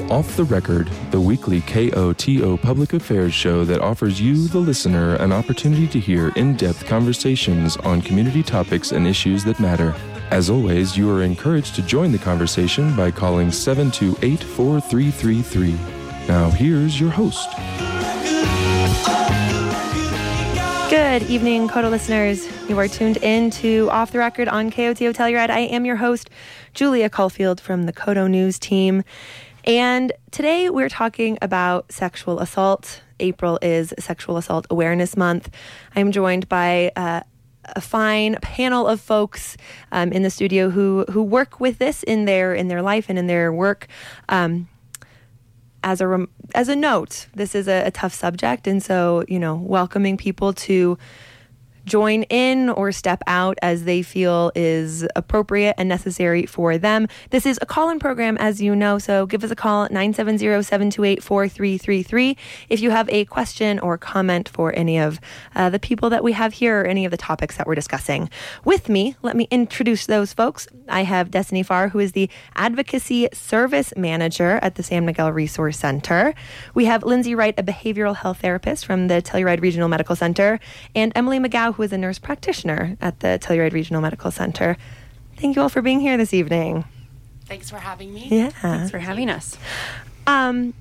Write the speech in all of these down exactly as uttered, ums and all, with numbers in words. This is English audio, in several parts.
Off the Record, the weekly K O T O public affairs show that offers you, the listener, an opportunity to hear in-depth conversations on community topics and issues that matter. As always, you are encouraged to join the conversation by calling seven two eight, four three three three. Now here's your host. Good evening, Koto listeners. You are tuned in to Off the Record on K O T O Telluride. I am your host, Julia Caulfield from the Koto News team. And today we're talking about sexual assault. April is Sexual Assault Awareness Month. I'm joined by uh, a fine panel of folks um, in the studio who who work with this in their in their life and in their work. Um, as a rem- as a note, this is a, a tough subject, and so you know, welcoming people to join in or step out as they feel is appropriate and necessary for them. This is a call-in program, as you know, so give us a call at nine seven zero, seven two eight, four three three three if you have a question or comment for any of uh, the people that we have here or any of the topics that we're discussing. With me, let me introduce those folks. I have Destiny Farr, who is the Advocacy Service Manager at the San Miguel Resource Center. We have Lindsay Wright, a behavioral health therapist from the Telluride Regional Medical Center, and Emily McGow, who is a nurse practitioner at the Telluride Regional Medical Center. Thank you all for being here this evening. Thanks for having me. Yeah. Thanks for having us. Um,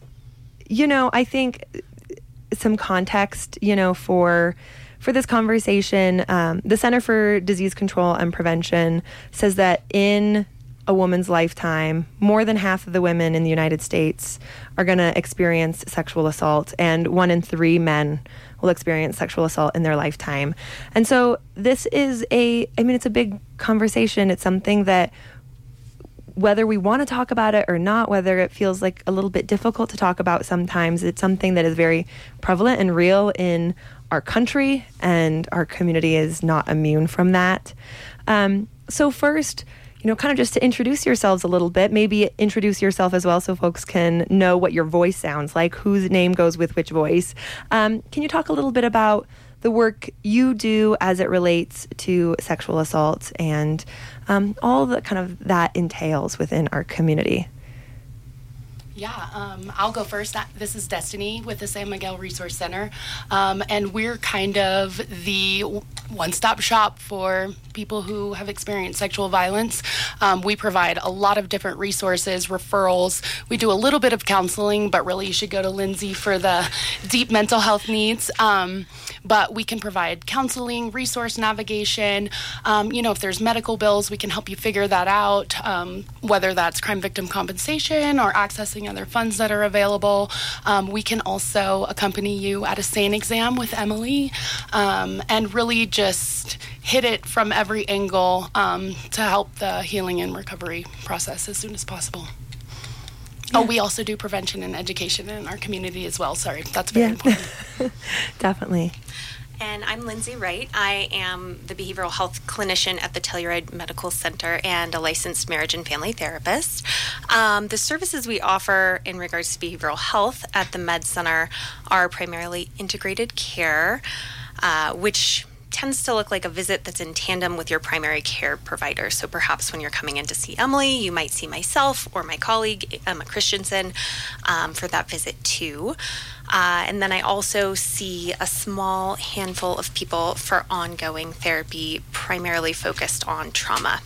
you know, I think some context, you know, for for this conversation, um, the Center for Disease Control and Prevention says that in a woman's lifetime, more than half of the women in the United States are going to experience sexual assault, and one in three men will experience sexual assault in their lifetime. And so this is a, I mean, it's a big conversation. It's something that, whether we want to talk about it or not, whether it feels like a little bit difficult to talk about sometimes, it's something that is very prevalent and real in our country, and our community is not immune from that. Um, so first, you know, kind of just to introduce yourselves a little bit, maybe introduce yourself as well so folks can know what your voice sounds like, whose name goes with which voice. Um, can you talk a little bit about the work you do as it relates to sexual assault and um, all the kind of that entails within our community? Yeah, um, I'll go first. This is Destiny with the San Miguel Resource Center, um, and we're kind of the one-stop shop for people who have experienced sexual violence. Um, we provide a lot of different resources, referrals. We do a little bit of counseling, but really you should go to Lindsay for the deep mental health needs. Um, but we can provide counseling, resource navigation. Um, you know, if there's medical bills, we can help you figure that out, um, whether that's crime victim compensation or accessing other funds that are available. Um, we can also accompany you at a SANE exam with Emily, um, and really just hit it from every angle um, to help the healing and recovery process as soon as possible. Yeah. Oh, we also do prevention and education in our community as well. Sorry, that's very yeah. important. Definitely. And I'm Lindsay Wright. I am the behavioral health clinician at the Telluride Medical Center and a licensed marriage and family therapist. Um, the services we offer in regards to behavioral health at the Med Center are primarily integrated care, uh, which tends to look like a visit that's in tandem with your primary care provider. So perhaps when you're coming in to see Emily, you might see myself or my colleague, Emma Christensen, um, for that visit too. Uh, and then I also see a small handful of people for ongoing therapy, primarily focused on trauma.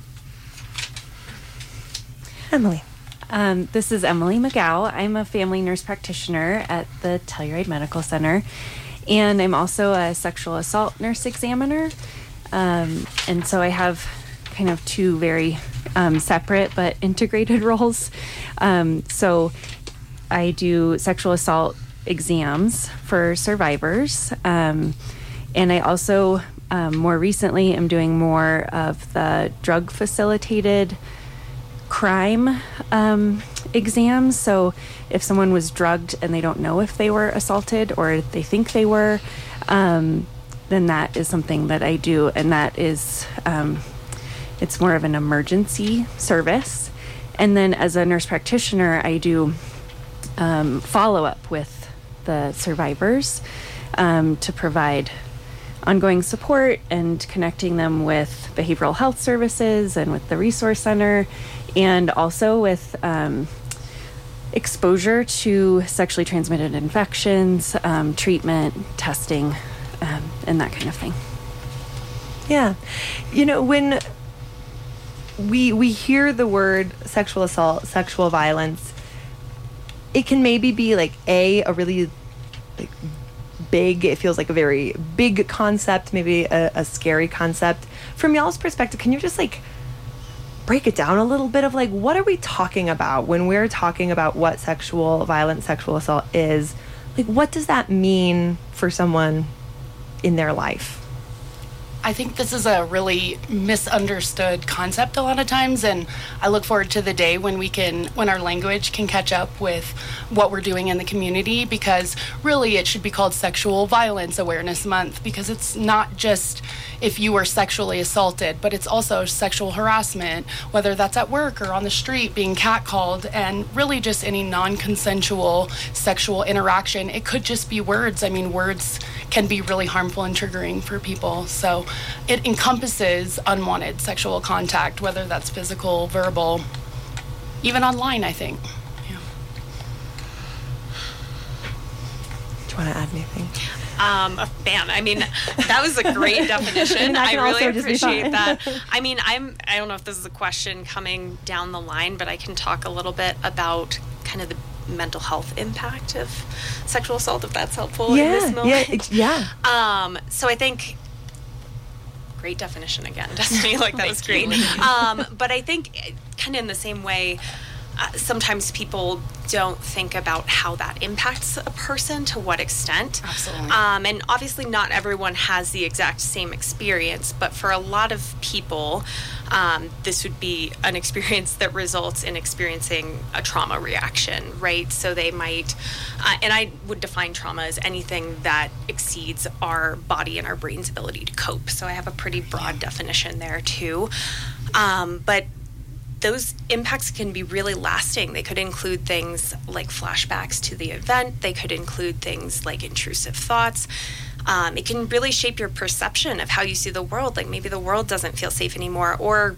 Emily. Um, this is Emily McGow. I'm a family nurse practitioner at the Telluride Medical Center, and I'm also a sexual assault nurse examiner. Um, and so I have kind of two very um, separate but integrated roles. Um, so I do sexual assault exams for survivors, um, and I also um, more recently am doing more of the drug facilitated crime um, exams. So if someone was drugged and they don't know if they were assaulted or they think they were, um, then that is something that I do, and that is um, it's more of an emergency service. And then as a nurse practitioner, I do um, follow-up with the survivors um, to provide ongoing support and connecting them with behavioral health services and with the resource center, and also with um, exposure to sexually transmitted infections, um, treatment, testing, um, and that kind of thing. Yeah. You know, when we we hear the word sexual assault, sexual violence, it can maybe be like a a really like big, it feels like a very big concept, maybe a, a scary concept. From y'all's perspective, can you just like break it down a little bit of like, what are we talking about when we're talking about what sexual violence, sexual assault is? Like, what does that mean for someone in their life? I think this is a really misunderstood concept a lot of times, and I look forward to the day when we can, when our language can catch up with what we're doing in the community, because really it should be called Sexual Violence Awareness Month, because it's not just if you were sexually assaulted, but it's also sexual harassment, whether that's at work or on the street, being catcalled, and really just any non-consensual sexual interaction. It could just be words. I mean, words can be really harmful and triggering for people. So it encompasses unwanted sexual contact, whether that's physical, verbal, even online, I think. Yeah. Do you want to add anything? Um, man, I mean, that was a great definition. I, I really appreciate that. I mean, I'm, I don't know if this is a question coming down the line, but I can talk a little bit about kind of the mental health impact of sexual assault, if that's helpful yeah, in this moment. Yeah, yeah. Um, so I think, great definition again, Destiny, like that was great. Um, but I think kind of in the same way, uh, sometimes people don't think about how that impacts a person, to what extent. Absolutely. Um, and obviously not everyone has the exact same experience, but for a lot of people, um, this would be an experience that results in experiencing a trauma reaction, right? So they might, uh, and I would define trauma as anything that exceeds our body and our brain's ability to cope. So I have a pretty broad definition there too. Um, but those impacts can be really lasting. They could include things like flashbacks to the event. They could include things like intrusive thoughts. Um, it can really shape your perception of how you see the world. Like maybe the world doesn't feel safe anymore, or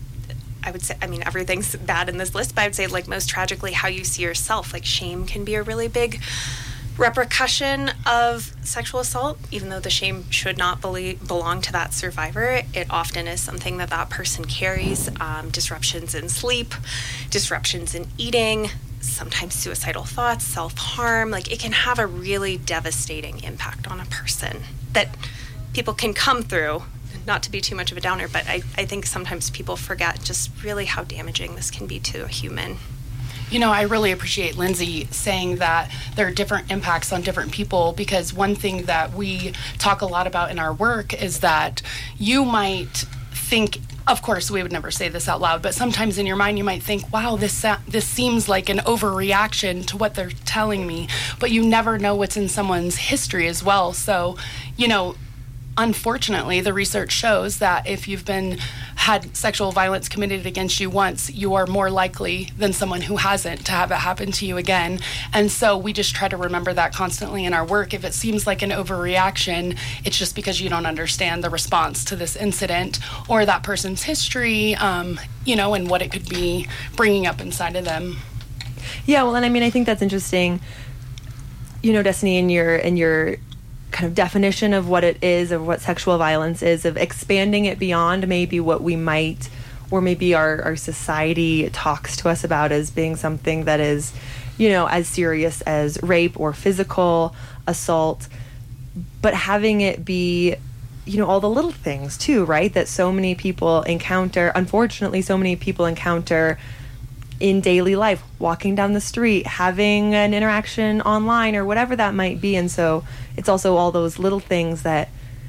I would say, I mean, everything's bad in this list, but I would say like most tragically how you see yourself. Like shame can be a really big repercussion of sexual assault. Even though the shame should not be- belong to that survivor, it often is something that that person carries. Um, disruptions in sleep, disruptions in eating, sometimes suicidal thoughts, self-harm. Like it can have a really devastating impact on a person that people can come through. Not to be too much of a downer, but I, I think sometimes people forget just really how damaging this can be to a human. You know, I really appreciate Lindsay saying that there are different impacts on different people, because one thing that we talk a lot about in our work is that you might think, of course, we would never say this out loud, but sometimes in your mind you might think, wow, this this seems like an overreaction to what they're telling me, but you never know what's in someone's history as well. So, you know, unfortunately, the research shows that if you've been had sexual violence committed against you once, you are more likely than someone who hasn't to have it happen to you again. And so we just try to remember that constantly in our work. If it seems like an overreaction, it's just because you don't understand the response to this incident or that person's history, um, you know, and what it could be bringing up inside of them. Yeah, well, and I mean, I think that's interesting. You know, Destiny, in your in your kind of definition of what it is, of what sexual violence is, of expanding it beyond maybe what we might, or maybe our, our society talks to us about as being something that is, you know, as serious as rape or physical assault, but having it be, you know, all the little things too, right? That so many people encounter, unfortunately, so many people encounter in daily life, walking down the street, having an interaction online or whatever that might be. And so it's also all those little things that,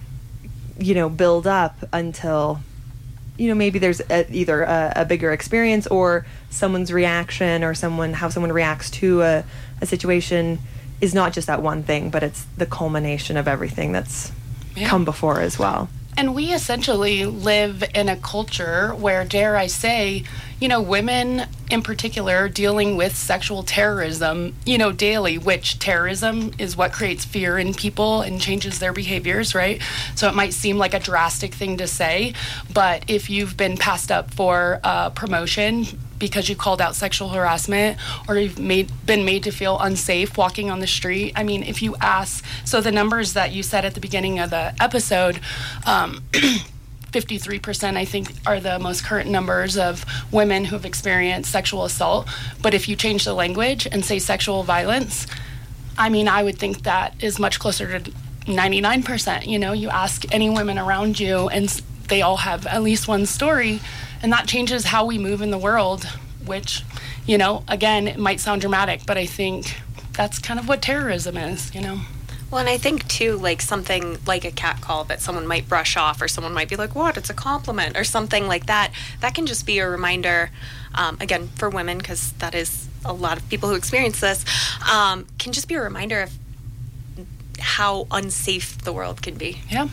you know, build up until, you know, maybe there's a, either a, a bigger experience or someone's reaction or someone, how someone reacts to a, a situation is not just that one thing, but it's the culmination of everything that's yeah. come before as well. And we essentially live in a culture where, dare I say, you know, women in particular dealing with sexual terrorism, you know, daily, which terrorism is what creates fear in people and changes their behaviors, right? So it might seem like a drastic thing to say, but if you've been passed up for uh, promotion because you called out sexual harassment or you've made been made to feel unsafe walking on the street. I mean, if you ask, so the numbers that you said at the beginning of the episode, um, fifty-three percent I think are the most current numbers of women who've experienced sexual assault. But if you change the language and say sexual violence, I mean, I would think that is much closer to ninety-nine percent. You know, you ask any women around you and they all have at least one story, and that changes how we move in the world, which, you know, again, it might sound dramatic, but I think that's kind of what terrorism is, you know. Well, and I think, too, like something like a catcall that someone might brush off, or someone might be like, what, it's a compliment, or something like that. That can just be a reminder, um, again, for women, because that is a lot of people who experience this, um, can just be a reminder of how unsafe the world can be. Yeah.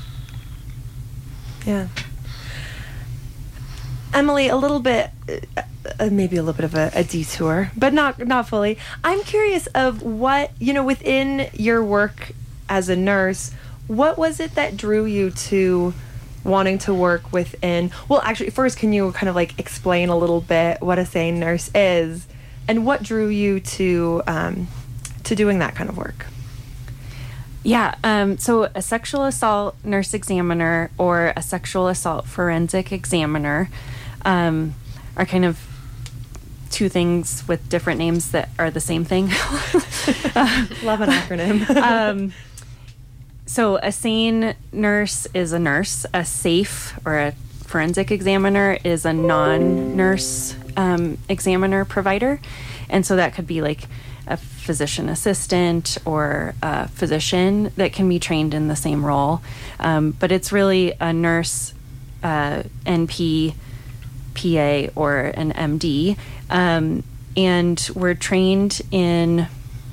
Yeah. Emily, a little bit, uh, maybe a little bit of a, a detour, but not not fully. I'm curious of what, you know, within your work as a nurse, what was it that drew you to wanting to work within, well, actually, first, can you kind of like explain a little bit what a SANE nurse is and what drew you to um, to doing that kind of work? Yeah, um, so a sexual assault nurse examiner or a sexual assault forensic examiner um, are kind of two things with different names that are the same thing. uh, Love an acronym. um, so a SANE nurse is a nurse. A SAFE or a forensic examiner is a non-nurse um, examiner provider. And so that could be like a physician assistant or a physician that can be trained in the same role. Um, but it's really a nurse, uh, N P, P A, or an M D. Um, and we're trained in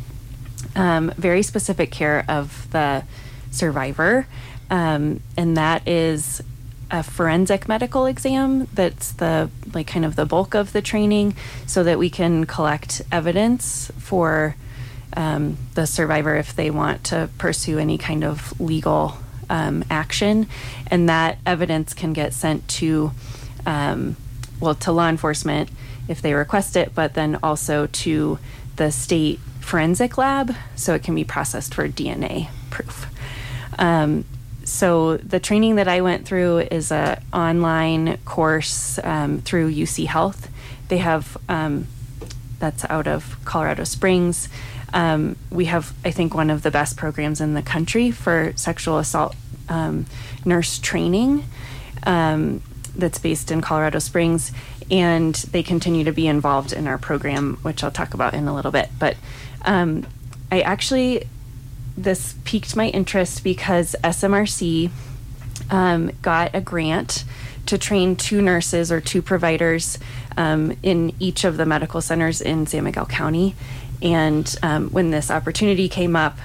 um, very specific care of the survivor. Um, and that is a forensic medical exam. That's the like kind of the bulk of the training, so that we can collect evidence for um, the survivor if they want to pursue any kind of legal um, action, and that evidence can get sent to um, well to law enforcement if they request it, but then also to the state forensic lab, so it can be processed for D N A proof. Um, So the training that I went through is a online course um, through U C Health. They have, um, that's out of Colorado Springs. Um, we have, I think, one of the best programs in the country for sexual assault um, nurse training um, that's based in Colorado Springs. And they continue to be involved in our program, which I'll talk about in a little bit. But um, I actually... this piqued my interest because S M R C um, got a grant to train two nurses or two providers um, in each of the medical centers in San Miguel County. And um, when this opportunity came up,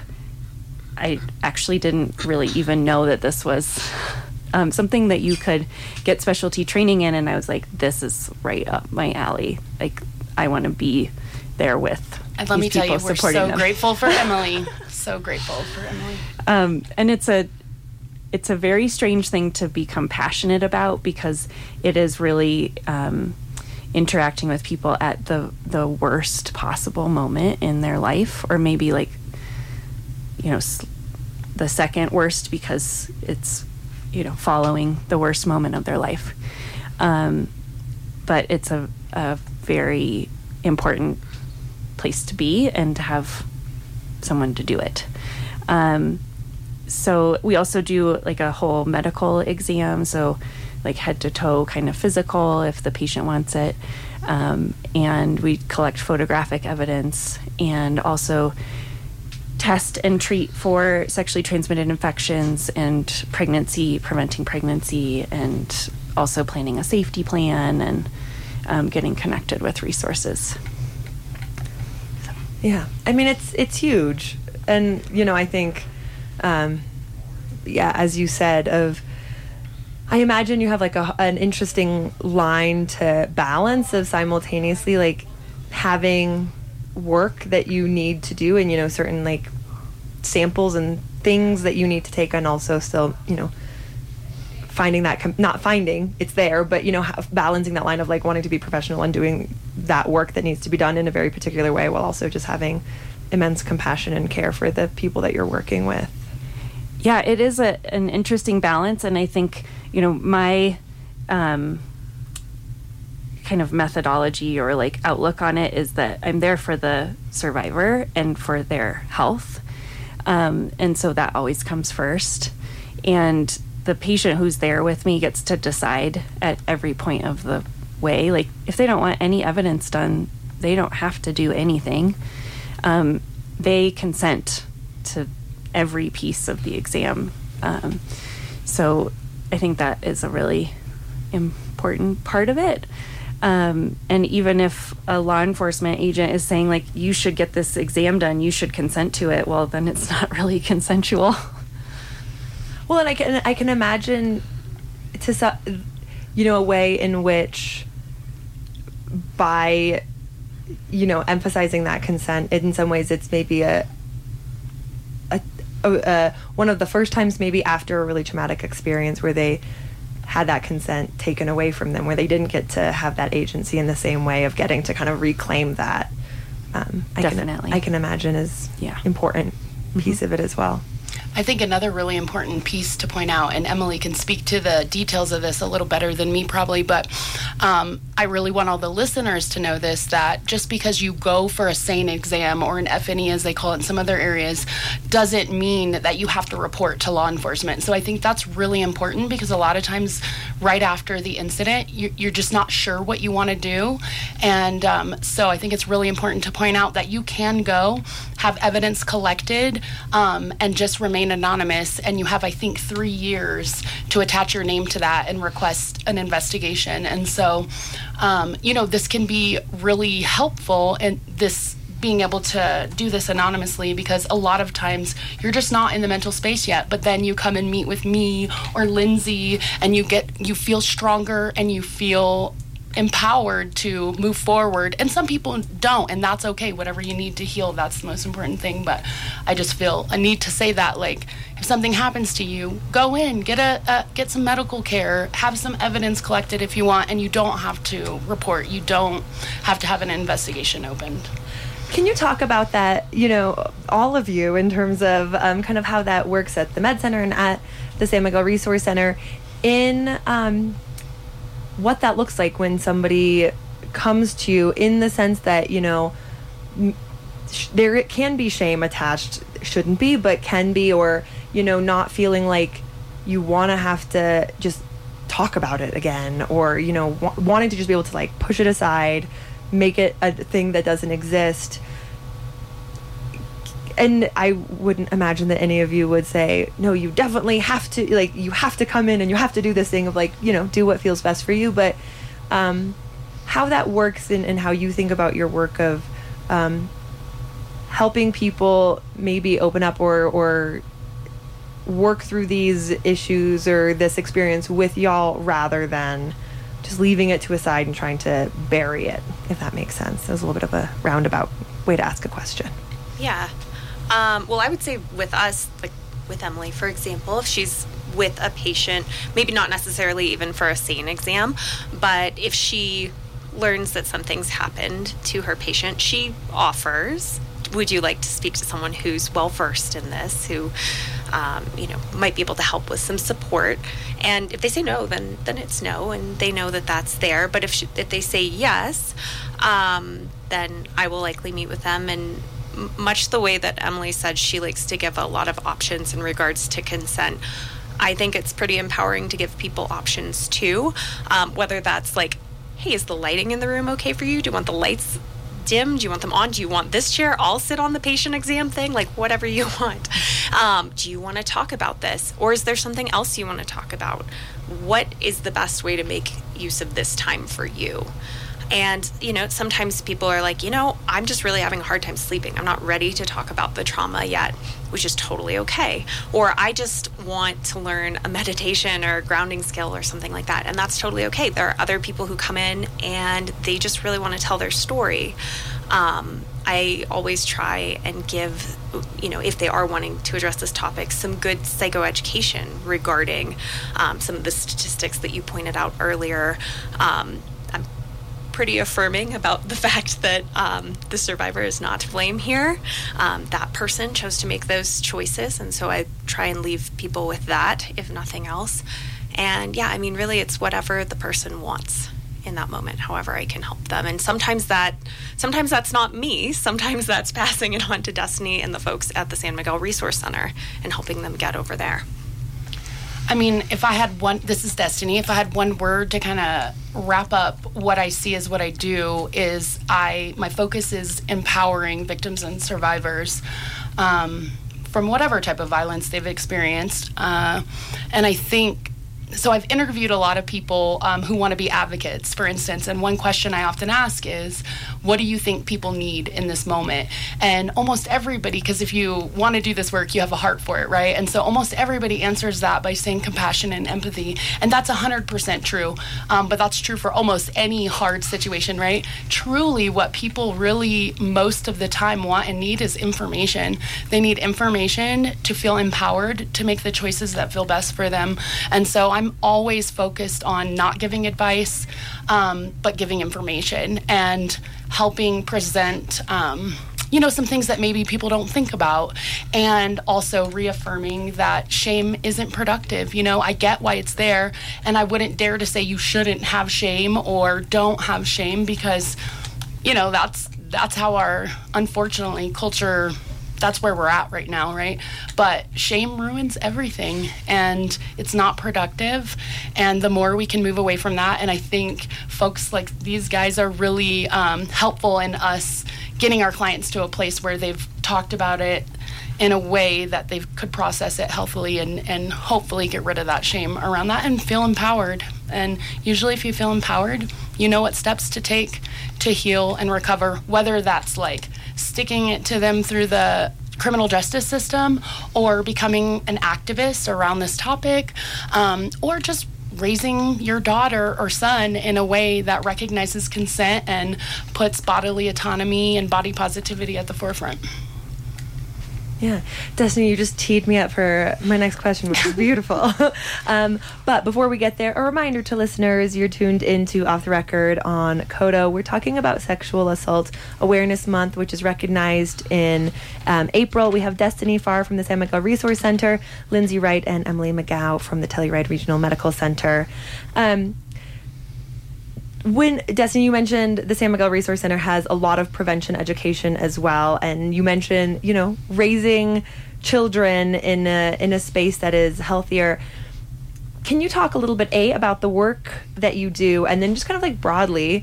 I actually didn't really even know that this was um, something that you could get specialty training in. And I was like, this is right up my alley. Like, I want to be there with And let me tell you, we're so them. grateful for Emily. So grateful for Emily. Um, and it's a it's a very strange thing to become passionate about, because it is really um, interacting with people at the the worst possible moment in their life, or maybe like, you know, s- the second worst, because it's, you know, following the worst moment of their life. Um, but it's a, a very important place to be and to have someone to do it. Um, so we also do like a whole medical exam, so like head to toe kind of physical if the patient wants it. Um, and we collect photographic evidence and also test and treat for sexually transmitted infections and pregnancy, preventing pregnancy, and also planning a safety plan and um, getting connected with resources. Yeah, I mean, it's it's huge. And, you know, I think, um, yeah, as you said, of, I imagine you have like a, an interesting line to balance of simultaneously like having work that you need to do and, you know, certain like samples and things that you need to take, and also still, you know, finding that, com- not finding, it's there, but, you know, ha- balancing that line of like wanting to be professional and doing that work that needs to be done in a very particular way while also just having immense compassion and care for the people that you're working with. Yeah, it is a, an interesting balance. And I think, you know, my um, kind of methodology or like outlook on it is that I'm there for the survivor and for their health. Um, and so that always comes first. And the patient who's there with me gets to decide at every point of the way. Like, if they don't want any evidence done, they don't have to do anything. Um, they consent to every piece of the exam. Um, so I think that is a really important part of it. Um, and even if a law enforcement agent is saying, like, you should get this exam done, you should consent to it, well, then it's not really consensual. Well, and I can I can imagine, to you know, a way in which by, you know, emphasizing that consent, in some ways it's maybe a, a, a, a one of the first times maybe after a really traumatic experience where they had that consent taken away from them, where they didn't get to have that agency in the same way of getting to kind of reclaim that. Um, I Definitely. Can, I can imagine is yeah. important piece mm-hmm. of it as well. I think another really important piece to point out, and Emily can speak to the details of this a little better than me probably, but um, I really want all the listeners to know this, that just because you go for a SANE exam or an F N E as they call it in some other areas, doesn't mean that you have to report to law enforcement. So I think that's really important, because a lot of times right after the incident, you're just not sure what you want to do. And um, so I think it's really important to point out that you can go, have evidence collected, um, and just remain anonymous, and you have, I think, three years to attach your name to that and request an investigation. And so, um, you know, this can be really helpful in this being able to do this anonymously, because a lot of times you're just not in the mental space yet, but then you come and meet with me or Lindsay and you get, you feel stronger and you feel empowered to move forward. And some people don't, and that's okay. Whatever you need to heal, that's the most important thing. But I just feel a need to say that, like, if something happens to you, go in, get a, a get some medical care, have some evidence collected if you want, and you don't have to report. You don't have to have an investigation opened. Can you talk about that, you know, all of you, in terms of um, kind of how that works at the Med Center and at the San Miguel Resource Center, in um, what that looks like when somebody comes to you, in the sense that, you know, sh- there can be shame attached, shouldn't be, but can be, or, you know, not feeling like you want to have to just talk about it again, or, you know, w- wanting to just be able to, like, push it aside, make it a thing that doesn't exist. And I wouldn't imagine that any of you would say, no, you definitely have to, like, you have to come in and you have to do this thing of, like, you know, do what feels best for you. But um, how that works, and, and how you think about your work of um, helping people maybe open up or, or work through these issues or this experience with y'all, rather than just leaving it to a side and trying to bury it, if that makes sense. That was a little bit of a roundabout way to ask a question. Yeah. Um, well, I would say with us, like with Emily, for example, if she's with a patient, maybe not necessarily even for a SANE exam, but if she learns that something's happened to her patient, she offers, would you like to speak to someone who's well-versed in this, who, um, you know, might be able to help with some support? And if they say no, then then it's no, and they know that that's there. But if she, if they say yes, um, then I will likely meet with them. And m- much the way that Emily said, she likes to give a lot of options in regards to consent. I think it's pretty empowering to give people options too, um, whether that's like, hey, is the lighting in the room okay for you? Do you want the lights dim? Do you want them on? Do you want this chair? I'll sit on the patient exam thing, like whatever you want. Um, do you want to talk about this? Or is there something else you want to talk about? What is the best way to make use of this time for you? And, you know, sometimes people are like, you know, I'm just really having a hard time sleeping. I'm not ready to talk about the trauma yet, which is totally okay. Or I just want to learn a meditation or a grounding skill or something like that. And that's totally okay. There are other people who come in and they just really want to tell their story. Um, I always try and give, you know, if they are wanting to address this topic, some good psychoeducation regarding um, some of the statistics that you pointed out earlier. Um, I'm pretty affirming about the fact that um, the survivor is not to blame here. Um, that person chose to make those choices, and so I try and leave people with that, if nothing else. And yeah, I mean, really, it's whatever the person wants in that moment, however I can help them. And sometimes that, sometimes that's not me. Sometimes that's passing it on to Destiny and the folks at the San Miguel Resource Center and helping them get over there. I mean, if I had one, this is Destiny, if I had one word to kind of wrap up what I see as what I do is I, my focus is empowering victims and survivors um, from whatever type of violence they've experienced. Uh, and I think, so I've interviewed a lot of people um, who want to be advocates, for instance, and one question I often ask is, what do you think people need in this moment? And almost everybody, because if you want to do this work, you have a heart for it, right? And so almost everybody answers that by saying compassion and empathy, and that's one hundred percent true, um, but that's true for almost any hard situation, right? Truly, what people really most of the time want and need is information. They need information to feel empowered, to make the choices that feel best for them, and so I'm always focused on not giving advice, um, but giving information and helping present, um, you know, some things that maybe people don't think about, and also reaffirming that shame isn't productive. You know, I get why it's there, and I wouldn't dare to say you shouldn't have shame or don't have shame, because, you know, that's that's how our, unfortunately, culture, that's where we're at right now, right? But shame ruins everything, and it's not productive, and the more we can move away from that, and I think folks like these guys are really um, helpful in us getting our clients to a place where they've talked about it in a way that they could process it healthily and, and hopefully get rid of that shame around that and feel empowered. And usually if you feel empowered, you know what steps to take to heal and recover, whether that's like sticking it to them through the criminal justice system or becoming an activist around this topic, um, or just raising your daughter or son in a way that recognizes consent and puts bodily autonomy and body positivity at the forefront. Yeah. Destiny, you just teed me up for my next question, which is beautiful. um, but before we get there, a reminder to listeners, you're tuned into Off the Record on Kodo. We're talking about Sexual Assault Awareness Month, which is recognized in um, April. We have Destiny Farr from the San Miguel Resource Center, Lindsay Wright and Emily McGow from the Telluride Regional Medical Center. Um, When, Destiny, you mentioned the San Miguel Resource Center has a lot of prevention education as well, and you mentioned, you know, raising children in a, in a space that is healthier. Can you talk a little bit, A, about the work that you do, and then just kind of like broadly,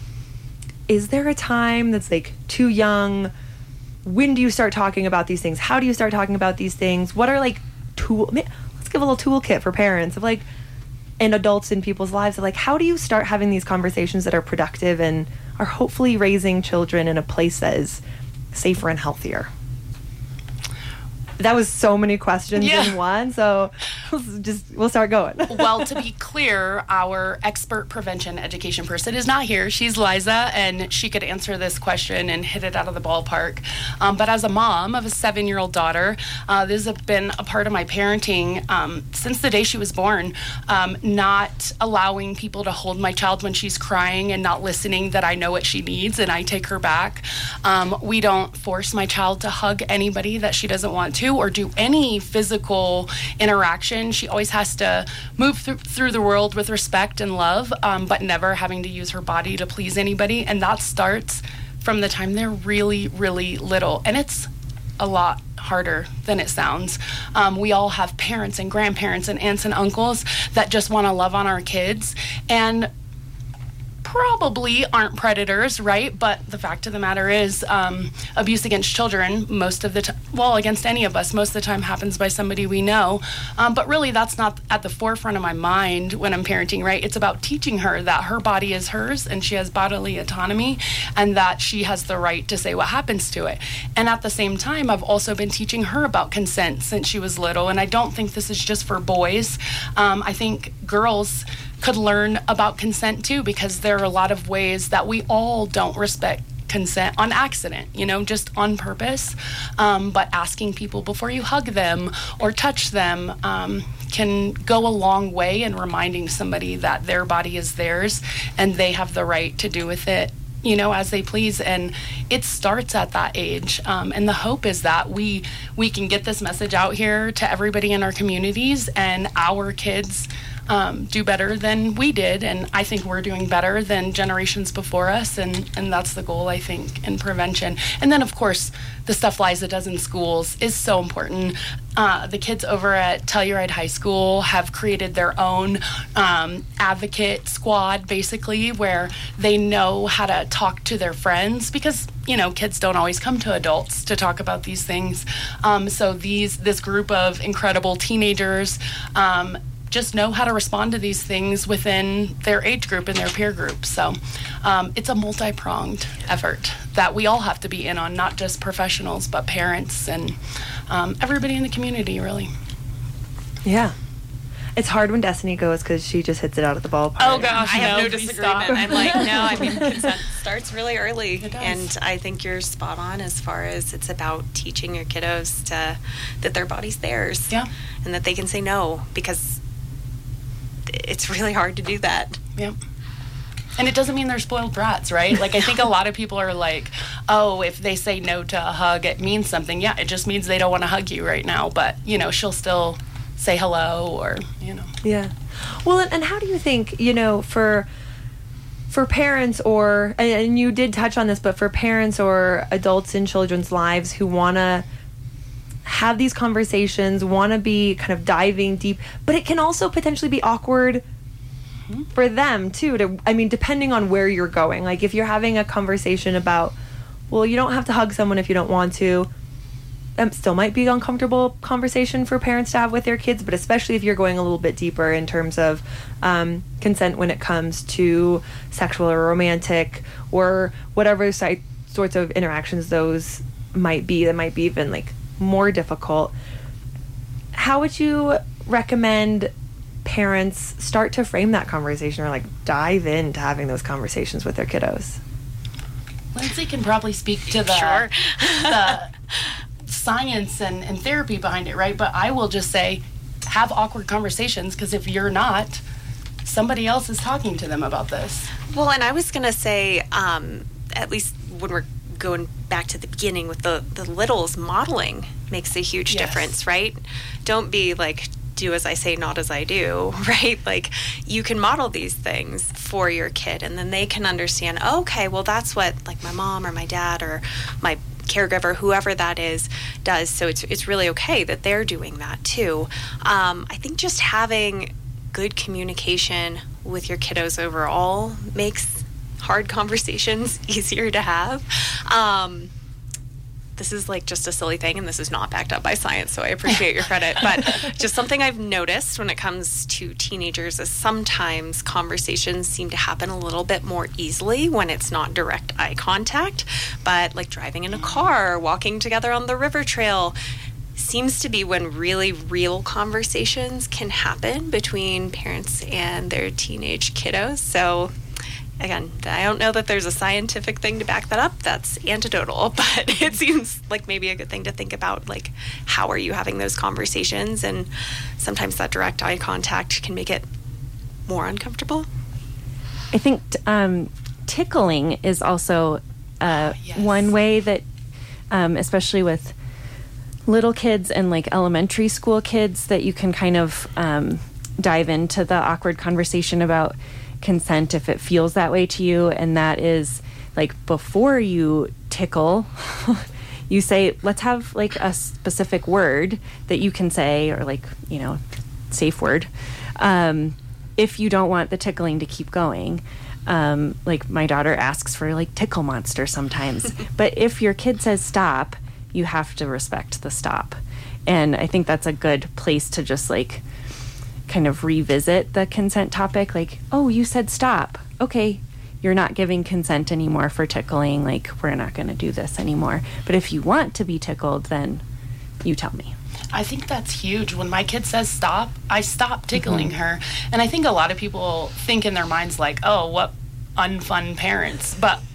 is there a time that's like too young? When do you start talking about these things? How do you start talking about these things? What are like tool? Let's give a little toolkit for parents of like, and adults in people's lives, like, how do you start having these conversations that are productive and are hopefully raising children in a place that is safer and healthier? That was so many questions yeah. in one, so let's just we'll start going. Well, to be clear, our expert prevention education person is not here. She's Liza, and she could answer this question and hit it out of the ballpark. Um, but as a mom of a seven-year-old daughter, uh, this has been a part of my parenting um, since the day she was born, um, not allowing people to hold my child when she's crying and not listening that I know what she needs and I take her back. Um, we don't force my child to hug anybody that she doesn't want to, or do any physical interaction. She always has to move through, through the world with respect and love, um, but never having to use her body to please anybody. And that starts from the time they're really, really little. And it's a lot harder than it sounds. Um, we all have parents and grandparents and aunts and uncles that just want to love on our kids and probably aren't predators, right? But the fact of the matter is um, abuse against children most of the time, well, against any of us, most of the time happens by somebody we know. Um, but really that's not at the forefront of my mind when I'm parenting, right? It's about teaching her that her body is hers and she has bodily autonomy and that she has the right to say what happens to it. And at the same time, I've also been teaching her about consent since she was little. And I don't think this is just for boys. Um, I think girls could learn about consent too, because there are a lot of ways that we all don't respect consent on accident, you know, just on purpose. Um, but asking people before you hug them or touch them um, can go a long way in reminding somebody that their body is theirs and they have the right to do with it, you know, as they please. And it starts at that age. Um, and the hope is that we we can get this message out here to everybody in our communities, and our kids um, do better than we did. And I think we're doing better than generations before us. And, and that's the goal, I think, in prevention. And then, of course, the stuff Liza does in schools is so important. Uh, the kids over at Telluride High School have created their own um, advocate squad, basically, where they know how to talk to their friends, because, you know, kids don't always come to adults to talk about these things. Um, so these this group of incredible teenagers um, just know how to respond to these things within their age group and their peer group. So um, it's a multi-pronged effort that we all have to be in on, not just professionals, but parents and um, everybody in the community, really. Yeah. It's hard when Destiny goes because she just hits it out of the ballpark. Oh, gosh, I have no, no please disagreement. stop. I'm like, no, I mean, consent starts really early. It does. And I think you're spot on as far as it's about teaching your kiddos to that their body's theirs. Yeah. And that they can say no, because it's really hard to do that. Yep. And it doesn't mean they're spoiled brats, right? Like, I think a lot of people are like, oh, if they say no to a hug, it means something. Yeah, it just means they don't want to hug you right now. But, you know, she'll still say hello or, you know. Yeah. Well, and, and how do you think, you know, for for parents or, and, and you did touch on this, but for parents or adults in children's lives who want to have these conversations, want to be kind of diving deep, but it can also potentially be awkward for them too, to, I mean, depending on where you're going. Like, if you're having a conversation about, well, you don't have to hug someone if you don't want to, that still might be an uncomfortable conversation for parents to have with their kids, but especially if you're going a little bit deeper in terms of um, consent when it comes to sexual or romantic or whatever si- sorts of interactions those might be, that might be even like more difficult. How would you recommend parents start to frame that conversation or like dive into having those conversations with their kiddos? Lindsay can probably speak to the, Sure. the science and, and therapy behind it, right? But I will just say, have awkward conversations, because if you're not, somebody else is talking to them about this. Well, and I was going to say, um, at least when we're going back to the beginning with the, the littles, modeling makes a huge Yes. difference, right? Don't be like, do as I say, not as I do, right? Like, you can model these things for your kid, and then they can understand, oh, okay, well, that's what like my mom or my dad or my caregiver, whoever that is, does. So it's it's really okay that they're doing that too. Um, I think just having good communication with your kiddos overall makes hard conversations easier to have. Um, this is like just a silly thing, and this is not backed up by science, so I appreciate your credit. But just something I've noticed when it comes to teenagers is sometimes conversations seem to happen a little bit more easily when it's not direct eye contact. But like driving in a car, walking together on the river trail, seems to be when really real conversations can happen between parents and their teenage kiddos. So again, I don't know that there's a scientific thing to back that up. That's anecdotal, but it seems like maybe a good thing to think about, like, how are you having those conversations? And sometimes that direct eye contact can make it more uncomfortable. I think um, tickling is also uh, yes. one way that, um, especially with little kids and like elementary school kids, that you can kind of um, dive into the awkward conversation about consent if it feels that way to you. And that is like, before you tickle, you say, let's have like a specific word that you can say, or like, you know, safe word. Um, if you don't want the tickling to keep going. Um, like my daughter asks for like tickle monster sometimes. But if your kid says stop, you have to respect the stop. And I think that's a good place to just like kind of revisit the consent topic. Like, oh, you said stop. Okay, you're not giving consent anymore for tickling. Like, we're not going to do this anymore. But if you want to be tickled, then you tell me. I think that's huge. When my kid says stop, I stop tickling mm-hmm. her. And I think a lot of people think in their minds like, oh, what unfun parents. But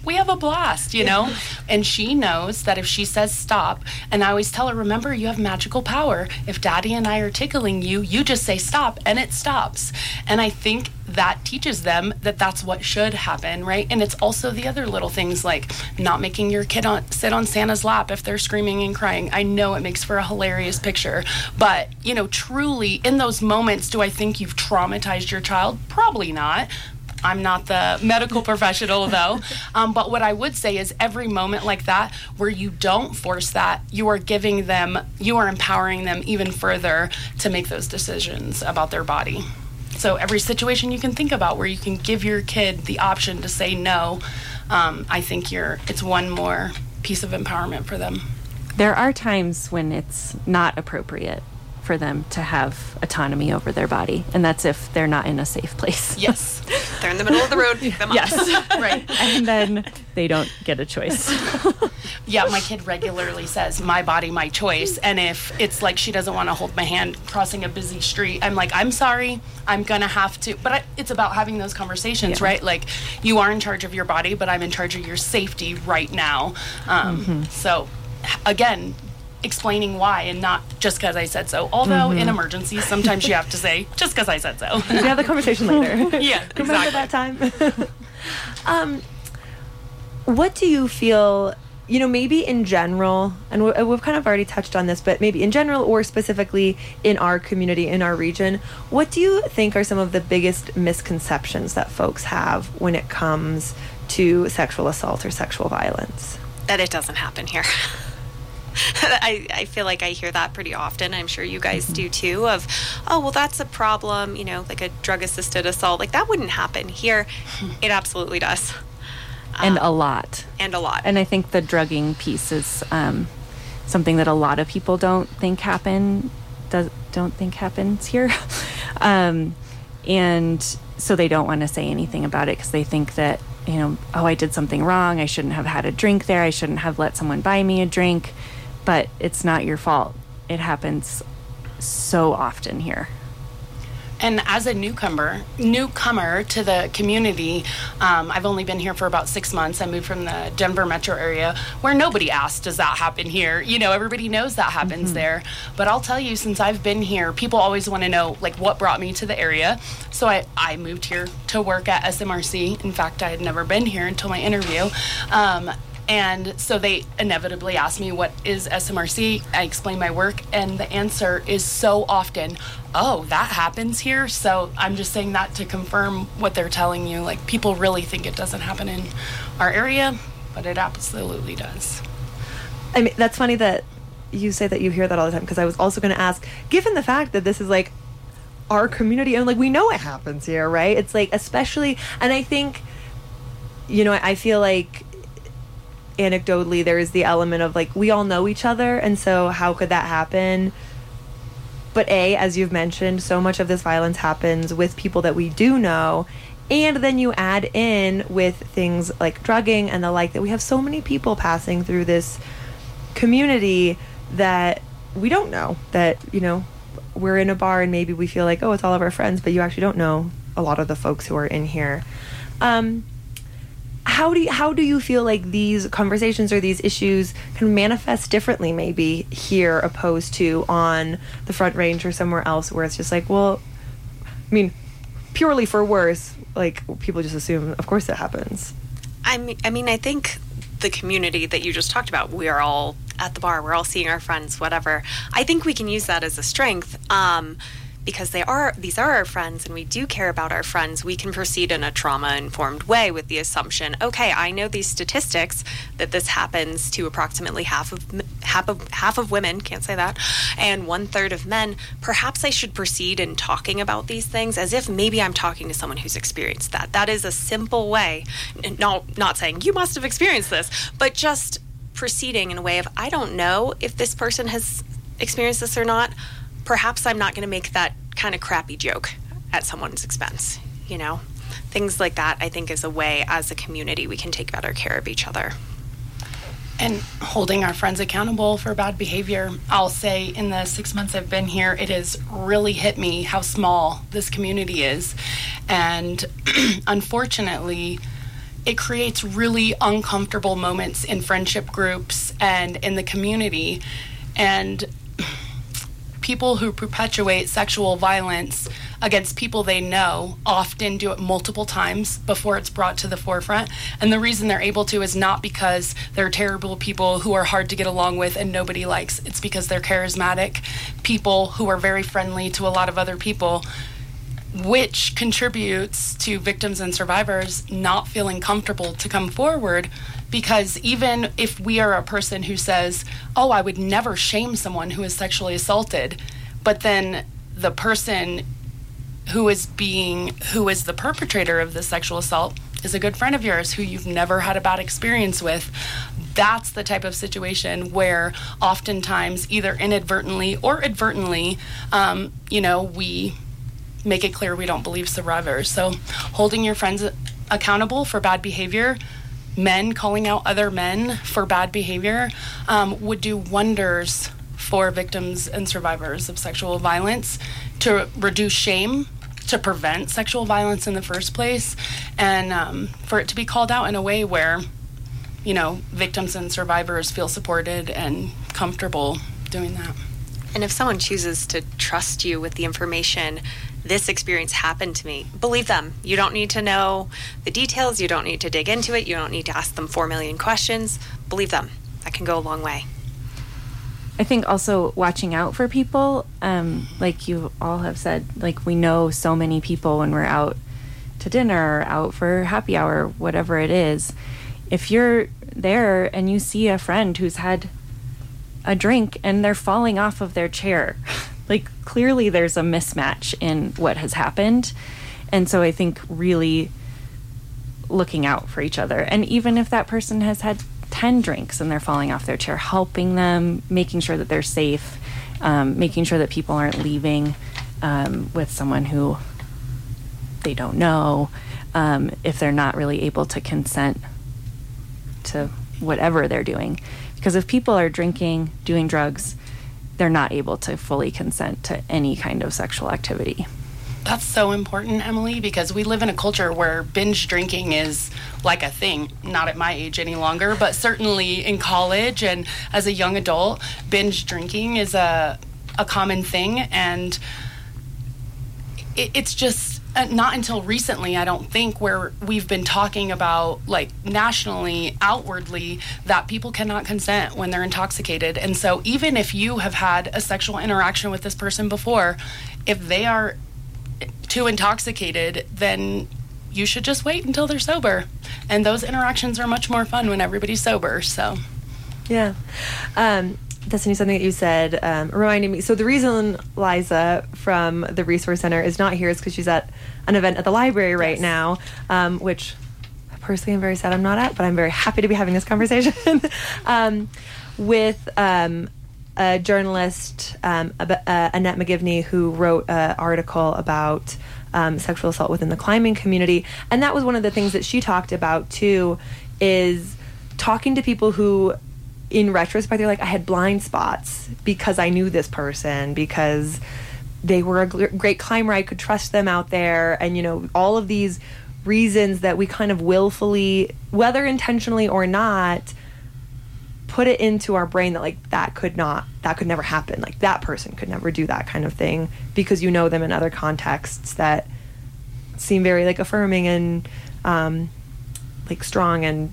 we have a blast, you know? And she knows that if she says stop, and I always tell her, remember, you have magical power. If Daddy and I are tickling you, you just say stop, and it stops. And I think that teaches them that that's what should happen, right? And it's also the other little things like not making your kid on, sit on Santa's lap if they're screaming and crying. I know it makes for a hilarious picture, but, you know, truly, in those moments, do I think you've traumatized your child? Probably not. I'm not the medical professional, though. Um, but what I would say is every moment like that where you don't force that, you are giving them, you are empowering them even further to make those decisions about their body. So every situation you can think about where you can give your kid the option to say no, um, I think you're, it's one more piece of empowerment for them. There are times when it's not appropriate for them to have autonomy over their body, and that's if they're not in a safe place. Yes. They're in the middle of the road. Pick them up. Yes. Right. And then they don't get a choice. Yeah, my kid regularly says, my body, my choice. And if it's like she doesn't want to hold my hand crossing a busy street, I'm like, I'm sorry, I'm going to have to. But I, it's about having those conversations, yeah. right? Like, you are in charge of your body, but I'm in charge of your safety right now. Um, mm-hmm. So, again, explaining why and not just because I said so. Although mm-hmm. in emergencies, sometimes you have to say, just because I said so. We have the conversation later. Yeah, exactly. Remember that time? um, what do you feel, you know, maybe in general, and we've kind of already touched on this, but maybe in general or specifically in our community, in our region, what do you think are some of the biggest misconceptions that folks have when it comes to sexual assault or sexual violence? That it doesn't happen here. I, I feel like I hear that pretty often. I'm sure you guys do too, of, oh, well, that's a problem, you know, like a drug-assisted assault. Like, that wouldn't happen here. It absolutely does. And um, a lot. And a lot. And I think the drugging piece is um, something that a lot of people don't think happen, does, don't think happens here. um, and so they don't want to say anything about it because they think that, you know, oh, I did something wrong. I shouldn't have had a drink there. I shouldn't have let someone buy me a drink. But it's not your fault. It happens so often here. And as a newcomer, newcomer to the community, um, I've only been here for about six months. I moved from the Denver metro area where nobody asked, does that happen here? You know, everybody knows that happens mm-hmm. there. But I'll tell you, since I've been here, people always want to know, like, what brought me to the area. So I, I moved here to work at S M R C. In fact, I had never been here until my interview. Um, And so they inevitably ask me, what is S M R C? I explain my work, and the answer is so often, oh, that happens here? So I'm just saying that to confirm what they're telling you. Like, people really think it doesn't happen in our area, but it absolutely does. I mean, that's funny that you say that you hear that all the time, because I was also going to ask, given the fact that this is, like, our community, and, like, we know it happens here, right? It's, like, especially, and I think, you know, I feel like anecdotally there is the element of, like, we all know each other, and so how could that happen? But A, as you've mentioned, so much of this violence happens with people that we do know, and then you add in with things like drugging and the like, that we have so many people passing through this community that we don't know, that, you know, we're in a bar and maybe we feel like, oh, it's all of our friends, but you actually don't know a lot of the folks who are in here. Um, How do you, how do you feel like these conversations or these issues can manifest differently maybe here opposed to on the Front Range or somewhere else where it's just like, well, I mean, purely for worse, like, people just assume, of course it happens. I mean, I mean, I think the community that you just talked about, we are all at the bar, we're all seeing our friends, whatever. I think we can use that as a strength. Um, Because they are, these are our friends, and we do care about our friends, we can proceed in a trauma-informed way with the assumption, okay, I know these statistics that this happens to approximately half of half of half of women, can't say that, and one third of men. Perhaps I should proceed in talking about these things as if maybe I'm talking to someone who's experienced that. That is a simple way, not not saying you must have experienced this, but just proceeding in a way of, I don't know if this person has experienced this or not. Perhaps I'm not going to make that kind of crappy joke at someone's expense, you know? Things like that, I think, is a way, as a community, we can take better care of each other. And holding our friends accountable for bad behavior. I'll say in the six months I've been here, it has really hit me how small this community is. And unfortunately, it creates really uncomfortable moments in friendship groups and in the community. And people who perpetuate sexual violence against people they know often do it multiple times before it's brought to the forefront. And the reason they're able to is not because they're terrible people who are hard to get along with and nobody likes. It's because they're charismatic people who are very friendly to a lot of other people, which contributes to victims and survivors not feeling comfortable to come forward. Because even if we are a person who says, oh, I would never shame someone who is sexually assaulted, but then the person who is being, who is the perpetrator of the sexual assault is a good friend of yours who you've never had a bad experience with, that's the type of situation where oftentimes, either inadvertently or advertently, um, you know, we make it clear we don't believe survivors. So holding your friends accountable for bad behavior, men calling out other men for bad behavior, um, would do wonders for victims and survivors of sexual violence, to reduce shame, to prevent sexual violence in the first place, and um, for it to be called out in a way where, you know, victims and survivors feel supported and comfortable doing that. And if someone chooses to trust you with the information, this experience happened to me, believe them. You don't need to know the details. You don't need to dig into it. You don't need to ask them four million questions. Believe them. That can go a long way. I think also watching out for people, um, like you all have said, like we know so many people when we're out to dinner or out for happy hour, whatever it is. If you're there and you see a friend who's had a drink and they're falling off of their chair, like clearly there's a mismatch in what has happened. And so I think really looking out for each other. And even if that person has had ten drinks and they're falling off their chair, helping them, making sure that they're safe, um, making sure that people aren't leaving um, with someone who they don't know, um, if they're not really able to consent to whatever they're doing. Because if people are drinking, doing drugs, they're not able to fully consent to any kind of sexual activity. That's so important, Emily, because we live in a culture where binge drinking is like a thing. Not at my age any longer, but certainly in college and as a young adult, binge drinking is a a common thing. And it, it's just uh, not until recently, I don't think, where we've been talking about, like, nationally, outwardly, that people cannot consent when they're intoxicated. And so even if you have had a sexual interaction with this person before, if they are too intoxicated, then you should just wait until they're sober. And those interactions are much more fun when everybody's sober. So, yeah. Um, Destiny, something that you said um, reminded me. So the reason Liza from the Resource Center is not here is because she's at an event at the library right yes. now, um, which personally I'm very sad I'm not at, but I'm very happy to be having this conversation um, with um, a journalist, um, uh, Annette McGivney, who wrote an article about um, sexual assault within the climbing community. And that was one of the things that she talked about, too, is talking to people who, in retrospect, they're like, I had blind spots because I knew this person, because they were a gl- great climber, I could trust them out there, and, you know, all of these reasons that we kind of willfully, whether intentionally or not, put it into our brain that, like, that could not, that could never happen. Like, that person could never do that kind of thing, because you know them in other contexts that seem very, like, affirming and, um, like, strong and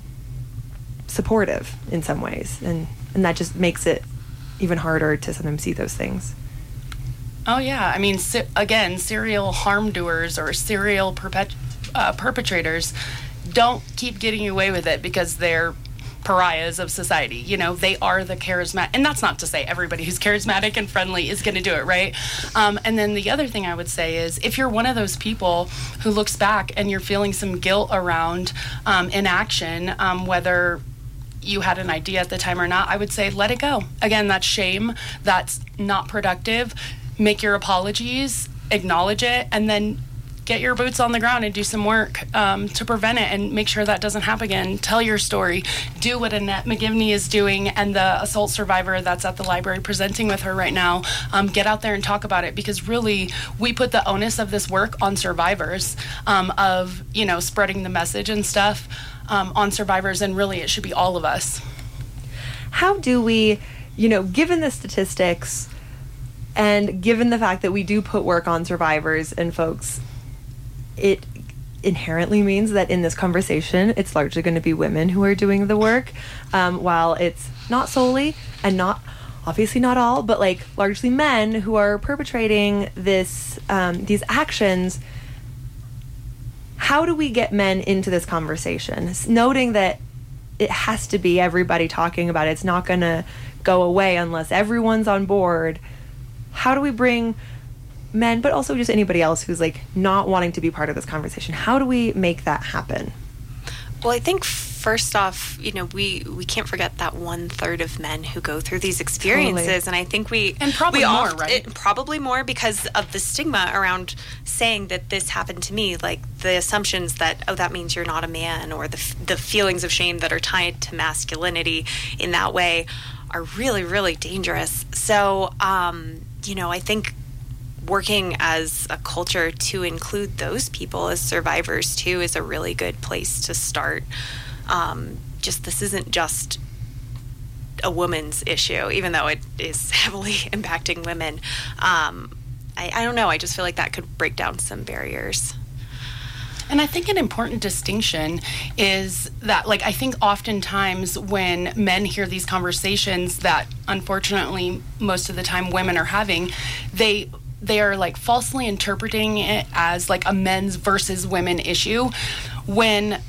supportive in some ways. And, and that just makes it even harder to sometimes see those things. Oh, yeah. I mean, si- again, serial harm doers or serial perpet- uh, perpetrators don't keep getting away with it because they're pariahs of society. You know, they are the charismatic, and that's not to say everybody who's charismatic and friendly is going to do it, right? Um, and then the other thing I would say is, if you're one of those people who looks back and you're feeling some guilt around um, inaction, um, whether you had an idea at the time or not, I would say let it go. Again, that's shame. That's not productive. Make your apologies, acknowledge it, and then get your boots on the ground and do some work um, to prevent it and make sure that doesn't happen again. Tell your story. Do what Annette McGivney is doing and the assault survivor that's at the library presenting with her right now. Um, get out there and talk about it, because really we put the onus of this work on survivors um, of, you know, spreading the message and stuff. um, on survivors, and really it should be all of us. How do we, you know, given the statistics and given the fact that we do put work on survivors and folks, it inherently means that in this conversation, it's largely going to be women who are doing the work, um, while it's not solely, and not, obviously not all, but like largely men who are perpetrating this, um, these actions. How do we get men into this conversation? Noting that it has to be everybody talking about it. It's not going to go away unless everyone's on board. How do we bring men, but also just anybody else who's like not wanting to be part of this conversation? How do we make that happen? Well, I think first off, you know, we, we can't forget that one third of men who go through these experiences. Totally. And I think we... And probably we more, oft, right? It, probably more because of the stigma around saying that this happened to me. Like the assumptions that, oh, that means you're not a man, or the, the feelings of shame that are tied to masculinity in that way are really, really dangerous. So, um, you know, I think working as a culture to include those people as survivors too is a really good place to start. Um, just this isn't just a woman's issue, even though it is heavily impacting women. Um, I, I don't know. I just feel like that could break down some barriers. And I think an important distinction is that, like, I think oftentimes when men hear these conversations that unfortunately most of the time women are having, they they are like falsely interpreting it as like a men's versus women issue, when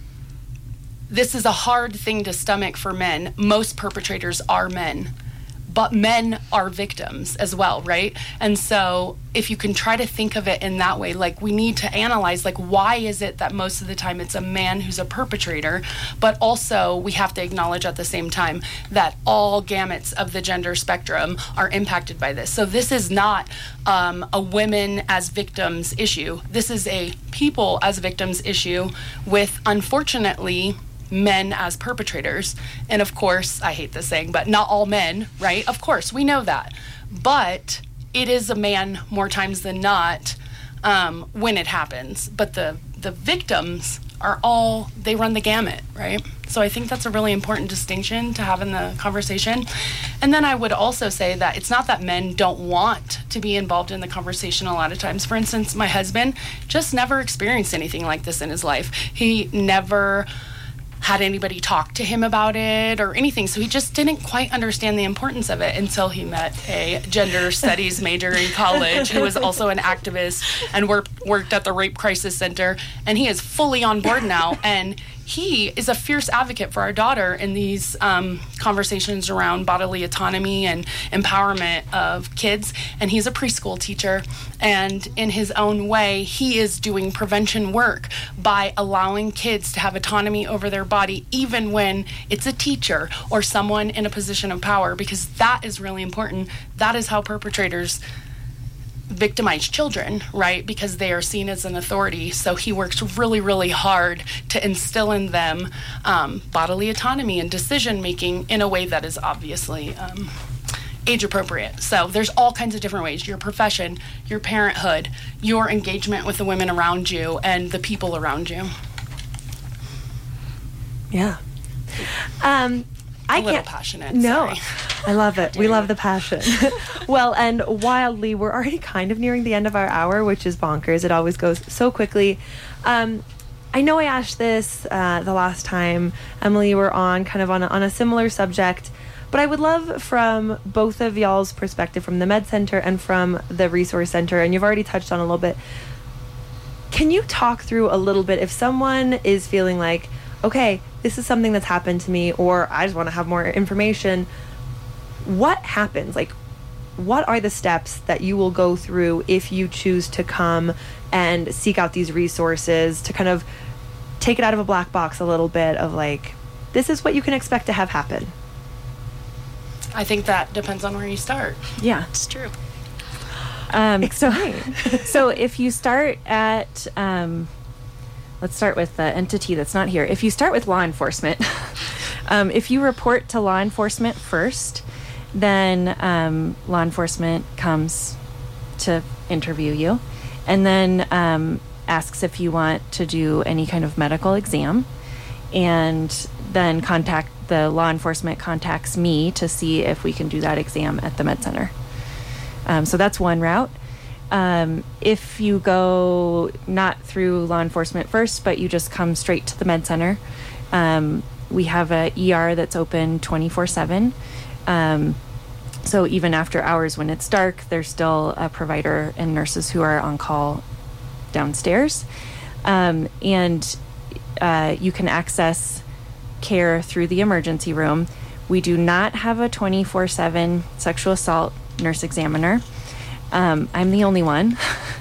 this is a hard thing to stomach for men. Most perpetrators are men, but men are victims as well, right? And so if you can try to think of it in that way, like we need to analyze, like, why is it that most of the time it's a man who's a perpetrator? But also we have to acknowledge at the same time that all gamuts of the gender spectrum are impacted by this. So this is not um, a women as victims issue. This is a people as victims issue with, unfortunately, men as perpetrators. And of course, I hate this saying, but not all men, right? Of course, we know that. But it is a man more times than not um, when it happens. But the, the victims are all, they run the gamut, right? So I think that's a really important distinction to have in the conversation. And then I would also say that it's not that men don't want to be involved in the conversation a lot of times. For instance, my husband just never experienced anything like this in his life. He never had anybody talk to him about it or anything. So he just didn't quite understand the importance of it until he met a gender studies major in college who was also an activist and worked worked at the Rape Crisis Center. And he is fully on board now. And he is a fierce advocate for our daughter in these um, conversations around bodily autonomy and empowerment of kids. And he's a preschool teacher. And in his own way, he is doing prevention work by allowing kids to have autonomy over their body, even when it's a teacher or someone in a position of power, because that is really important. That is how perpetrators victimize children, right? Because they are seen as an authority. So he works really, really hard to instill in them um, bodily autonomy and decision making in a way that is obviously um, age appropriate. So there's all kinds of different ways: your profession, your parenthood, your engagement with the women around you and the people around you. Yeah. Um, I a little can't, passionate. No, sorry. I love it. We love the passion. Well, and wildly, we're already kind of nearing the end of our hour, which is bonkers. It always goes so quickly. Um, I know I asked this uh, the last time, Emily, you were on, kind of on a, on a similar subject, but I would love from both of y'all's perspective, from the Med Center and from the Resource Center, and you've already touched on a little bit. Can you talk through a little bit if someone is feeling like, okay, this is something that's happened to me, or I just want to have more information, what happens? Like, what are the steps that you will go through if you choose to come and seek out these resources, to kind of take it out of a black box a little bit of like, this is what you can expect to have happen? I think that depends on where you start. Yeah, It's true. Um, so, so if you start at, um, let's start with the entity that's not here. If you start with law enforcement, um, if you report to law enforcement first, then um, law enforcement comes to interview you, and then um, asks if you want to do any kind of medical exam. and then contact the law enforcement contacts me to see if we can do that exam at the med center. Um, so that's one route. Um, if you go not through law enforcement first, but you just come straight to the med center, um, we have a E R that's open twenty-four seven. Um, so even after hours when it's dark, there's still a provider and nurses who are on call downstairs. Um, and uh, you can access care through the emergency room. We do not have a twenty-four seven sexual assault nurse examiner. Um, I'm the only one.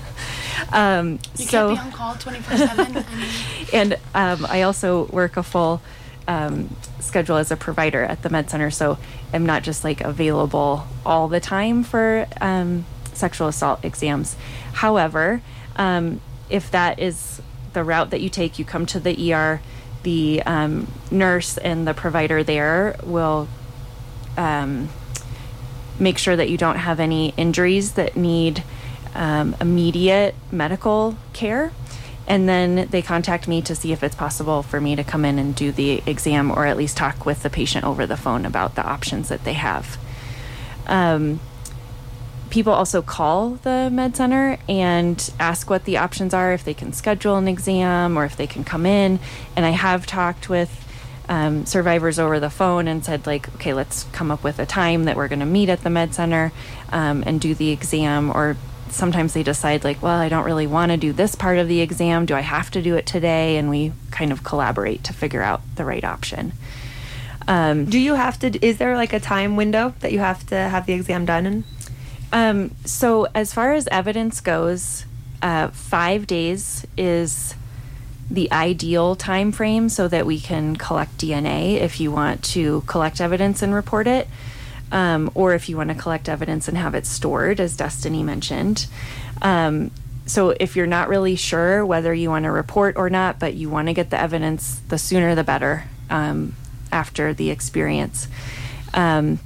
um, you so, can't be on call twenty-four seven. And um, I also work a full um, schedule as a provider at the med center, so I'm not just like available all the time for um, sexual assault exams. However, um, if that is the route that you take, you come to the E R, the um, nurse and the provider there will um, make sure that you don't have any injuries that need um, immediate medical care. And then they contact me to see if it's possible for me to come in and do the exam, or at least talk with the patient over the phone about the options that they have. Um, people also call the med center and ask what the options are, if they can schedule an exam or if they can come in. And I have talked with um, survivors over the phone and said, like, okay, let's come up with a time that we're going to meet at the med center um, and do the exam. Or sometimes they decide, like, well, I don't really want to do this part of the exam. Do I have to do it today? And we kind of collaborate to figure out the right option. Um, do you have to, is there like a time window that you have to have the exam done in? Um, so as far as evidence goes, uh, five days is the ideal time frame so that we can collect D N A if you want to collect evidence and report it. Um, or if you want to collect evidence and have it stored, as Destiny mentioned. Um, so if you're not really sure whether you want to report or not, but you want to get the evidence, the sooner the better um, after the experience. Um,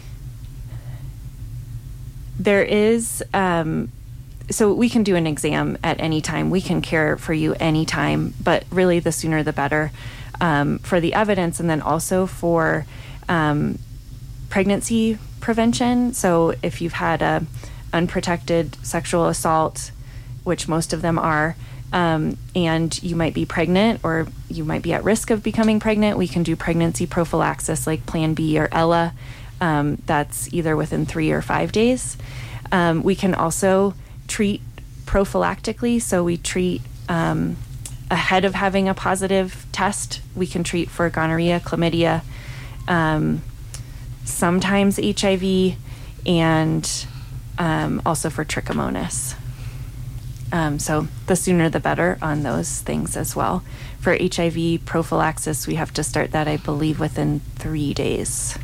there is, um, so we can do an exam at any time. We can care for you anytime, but really the sooner the better um, for the evidence, and then also for um, pregnancy prevention. So if you've had a unprotected sexual assault, which most of them are, um, and you might be pregnant or you might be at risk of becoming pregnant, we can do pregnancy prophylaxis like Plan B or Ella. Um, that's either within three or five days. Um, we can also treat prophylactically. So we treat um, ahead of having a positive test. We can treat for gonorrhea, chlamydia, um, sometimes H I V, and um, also for trichomonas. Um, so the sooner the better on those things as well. For H I V prophylaxis, we have to start that, I believe, within three days.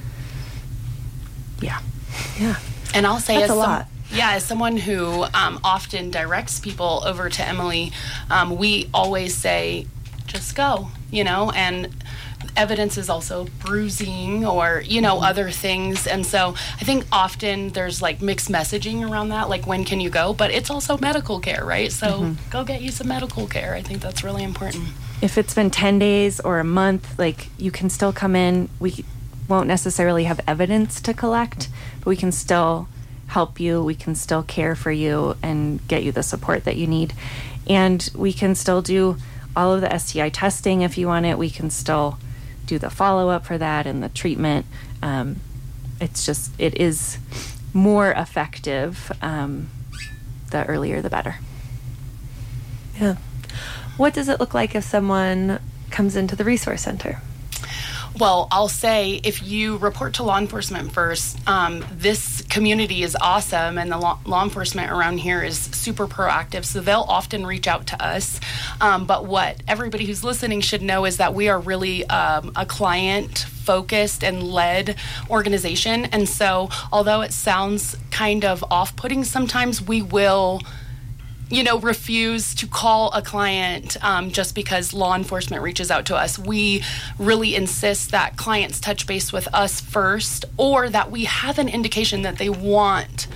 Yeah. Yeah. And I'll say That's as a some, lot. Yeah, as someone who um, often directs people over to Emily, um, we always say, just go, you know, and evidence is also bruising or, you know, other things. And so I think often there's like mixed messaging around that, like when can you go? But it's also medical care, right? So mm-hmm. go get you some medical care. I think that's really important. If it's been ten days or a month, like you can still come in. We won't necessarily have evidence to collect, but we can still help you. We can still care for you and get you the support that you need. And we can still do all of the S T I testing if you want it. We can still do the follow-up for that and the treatment. Um, it's just, it is more effective. Um, the earlier, the better. Yeah. What does it look like if someone comes into the resource center? Well, I'll say if you report to law enforcement first, um, this community is awesome, and the law, law enforcement around here is super proactive, so they'll often reach out to us. Um, but what everybody who's listening should know is that we are really um, a client-focused and led organization, and so although it sounds kind of off-putting sometimes, we will you know, refuse to call a client um, just because law enforcement reaches out to us. We really insist that clients touch base with us first, or that we have an indication that they want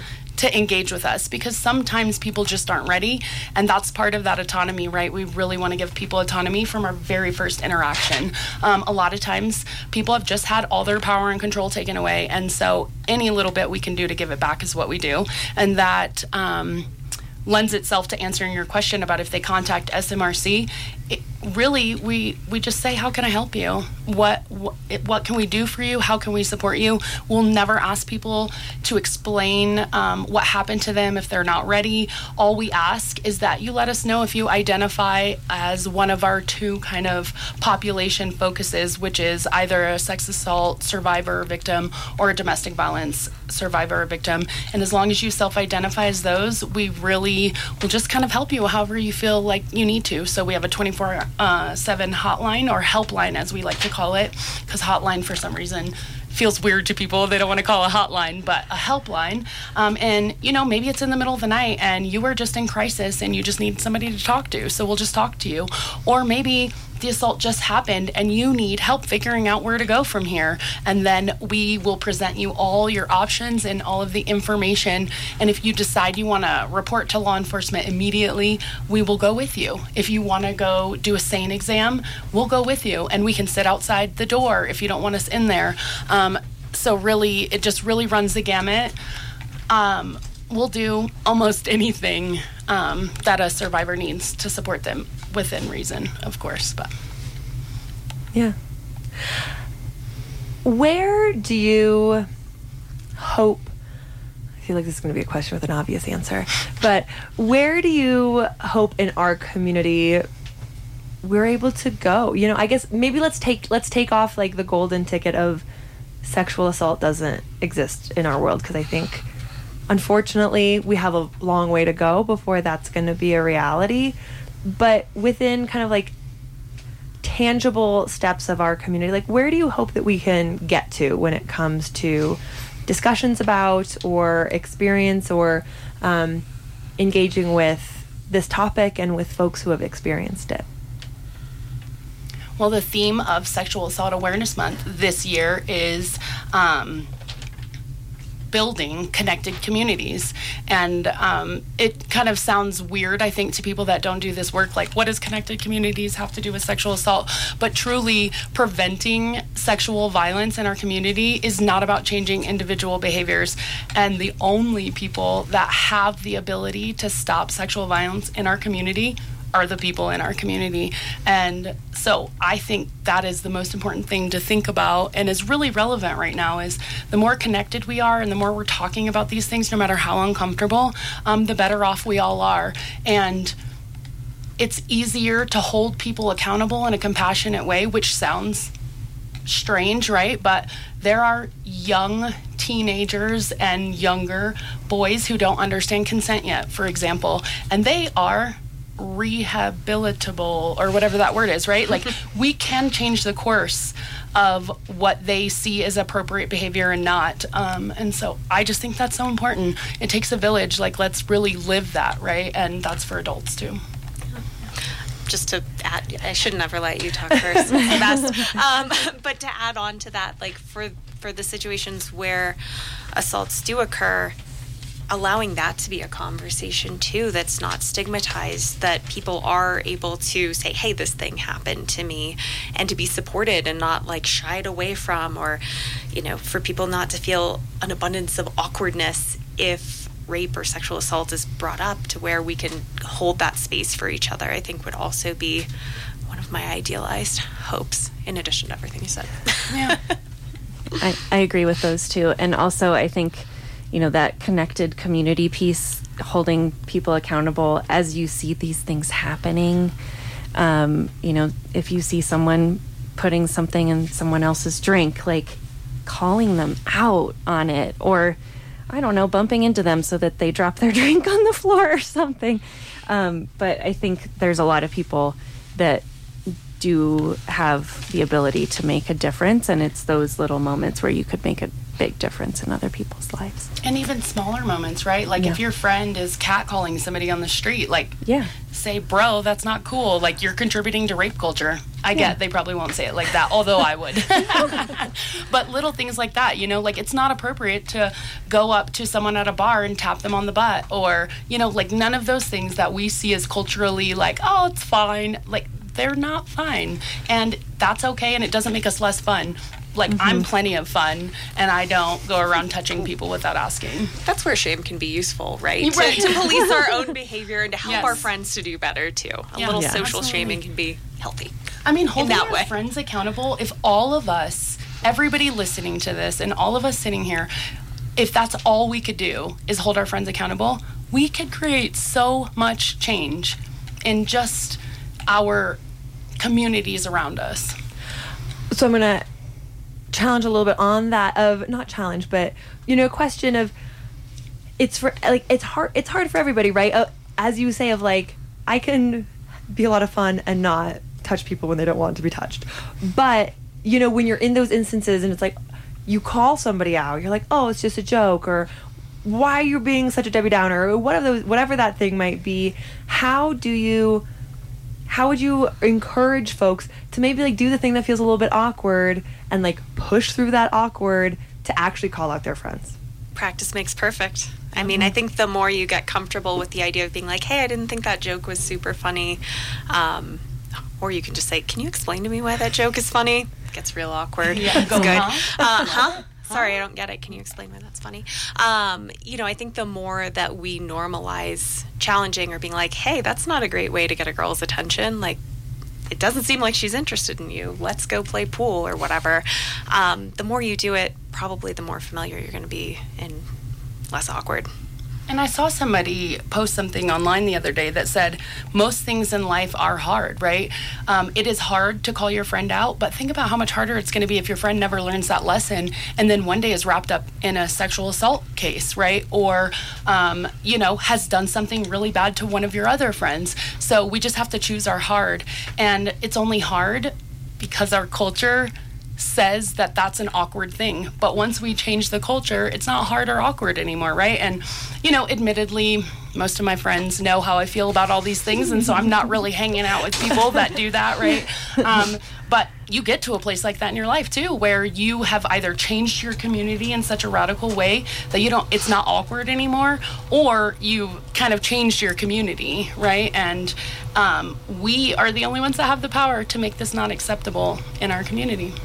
to engage with us, because sometimes people just aren't ready, and that's part of that autonomy, right? We really want to give people autonomy from our very first interaction. Um, a lot of times people have just had all their power and control taken away, and so any little bit we can do to give it back is what we do. And that um, lends itself to answering your question about if they contact S M R C. It, really, we we just say, how can I help you? What, what what can we do for you? How can we support you? We'll never ask people to explain um, what happened to them if they're not ready. All we ask is that you let us know if you identify as one of our two kind of population focuses, which is either a sex assault survivor or victim or a domestic violence survivor or victim. And as long as you self-identify as those, we really will just kind of help you however you feel like you need to. So we have a twenty-four seven hotline, or helpline as we like to call it, because hotline for some reason feels weird to people. They don't want to call it a hotline, but a helpline. Um, and, you know, maybe it's in the middle of the night and you are just in crisis and you just need somebody to talk to. So we'll just talk to you. Or maybe the assault just happened and you need help figuring out where to go from here. And then we will present you all your options and all of the information. And if you decide you want to report to law enforcement immediately, we will go with you. If you want to go do a SANE exam, we'll go with you. And we can sit outside the door if you don't want us in there. Um, so really, it just really runs the gamut. Um, we'll do almost anything um, that a survivor needs to support them, within reason, of course. But yeah, where do you hope, I feel like this is going to be a question with an obvious answer, but where do you hope in our community we're able to go? You know, I guess maybe let's take let's take off like the golden ticket of sexual assault doesn't exist in our world, because I think unfortunately we have a long way to go before that's going to be a reality. But within kind of like tangible steps of our community, like where do you hope that we can get to when it comes to discussions about or experience or um, engaging with this topic and with folks who have experienced it? Well, the theme of Sexual Assault Awareness Month this year is um, building connected communities. And um, it kind of sounds weird, I think, to people that don't do this work, like, what does connected communities have to do with sexual assault? But truly, preventing sexual violence in our community is not about changing individual behaviors. And the only people that have the ability to stop sexual violence in our community are the people in our community. And so I think that is the most important thing to think about, and is really relevant right now, is the more connected we are and the more we're talking about these things, no matter how uncomfortable, um, the better off we all are. And it's easier to hold people accountable in a compassionate way, which sounds strange, right? But there are young teenagers and younger boys who don't understand consent yet, for example, and they are rehabilitable, or whatever that word is, right? Like, we can change the course of what they see as appropriate behavior and not. Um, and so I just think that's so important. It takes a village. Like, let's really live that, right? And that's for adults too. Just to add, I should never let you talk first. Best. Um, but to add on to that, like for for the situations where assaults do occur, allowing that to be a conversation too, that's not stigmatized, that people are able to say, hey, this thing happened to me, and to be supported and not like shied away from, or, you know, for people not to feel an abundance of awkwardness if rape or sexual assault is brought up, to where we can hold that space for each other, I think would also be one of my idealized hopes, in addition to everything you said. Yeah. I, I agree with those two. And also I think, you know, that connected community piece, holding people accountable as you see these things happening. Um, you know, if you see someone putting something in someone else's drink, like calling them out on it, or I don't know, bumping into them so that they drop their drink on the floor or something. Um, but I think there's a lot of people that do have the ability to make a difference, and it's those little moments where you could make a big difference in other people's lives. And even smaller moments, right? Like Yeah. if your friend is catcalling somebody on the street, like Yeah. say, bro, that's not cool. Like you're contributing to rape culture. I Yeah. get they probably won't say it like that, although I would. But little things like that, you know, like it's not appropriate to go up to someone at a bar and tap them on the butt, or, you know, like none of those things that we see as culturally like, oh, it's fine. Like they're not fine. And that's okay. And it doesn't make us less fun. Like, mm-hmm. I'm plenty of fun, and I don't go around touching people without asking. That's where shame can be useful, right? Right. To, to police our own behavior and to help Yes. our friends to do better, too. A Yeah. little Yeah. social Absolutely. shaming can be healthy. I mean, holding that our way. friends accountable, if all of us, everybody listening to this, and all of us sitting here, if that's all we could do is hold our friends accountable, we could create so much change in just our communities around us. So I'm going to challenge a little bit on that of, not challenge, but, you know, question of, it's for, like, it's hard, it's hard for everybody, right? Uh, as you say, of like, I can be a lot of fun and not touch people when they don't want to be touched. But, you know, when you're in those instances and it's like, you call somebody out, you're like, oh, it's just a joke, or why you're being such a Debbie Downer, or whatever those, whatever that thing might be. How do you, how would you encourage folks to maybe like do the thing that feels a little bit awkward and like push through that awkward to actually call out their friends? Practice makes perfect. I mean, I think the more you get comfortable with the idea of being like, hey, I didn't think that joke was super funny. Um, or you can just say, can you explain to me why that joke is funny? It gets real awkward. Yeah, It's go, good. huh? Uh, huh? Sorry, I don't get it. Can you explain why that's funny? Um, you know, I think the more that we normalize challenging or being like, hey, that's not a great way to get a girl's attention. Like, it doesn't seem like she's interested in you. Let's go play pool or whatever. Um, the more you do it, probably the more familiar you're going to be and less awkward. And I saw somebody post something online the other day that said, most things in life are hard, right? Um, it is hard to call your friend out, but think about how much harder it's going to be if your friend never learns that lesson and then one day is wrapped up in a sexual assault case, right? Or, um, you know, has done something really bad to one of your other friends. So we just have to choose our hard. And it's only hard because our culture says that that's an awkward thing. But once we change the culture, it's not hard or awkward anymore, right? And, you know, admittedly, most of my friends know how I feel about all these things, and so I'm not really hanging out with people that do that, right? Um, but you get to a place like that in your life, too, where you have either changed your community in such a radical way that you don't, it's not awkward anymore, or you kind of changed your community, right? And um, we are the only ones that have the power to make this not acceptable in our community.